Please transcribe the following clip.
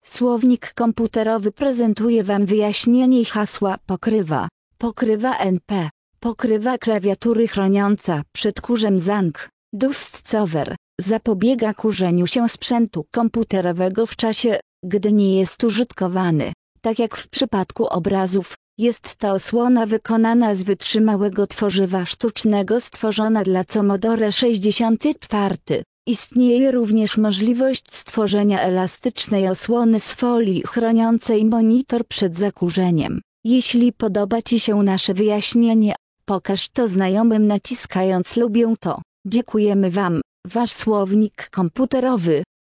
Słownik komputerowy prezentuje Wam wyjaśnienie hasła pokrywa. Pokrywa NP. Pokrywa klawiatury chroniąca przed kurzem ZANG. Dust Cover. Zapobiega kurzeniu się sprzętu komputerowego w czasie, gdy nie jest użytkowany. Tak jak w przypadku obrazów, jest to osłona wykonana z wytrzymałego tworzywa sztucznego stworzona dla Commodore 64. Istnieje również możliwość stworzenia elastycznej osłony z folii chroniącej monitor przed zakurzeniem. Jeśli podoba Ci się nasze wyjaśnienie, pokaż to znajomym naciskając lubię to. Dziękujemy Wam, Wasz słownik komputerowy.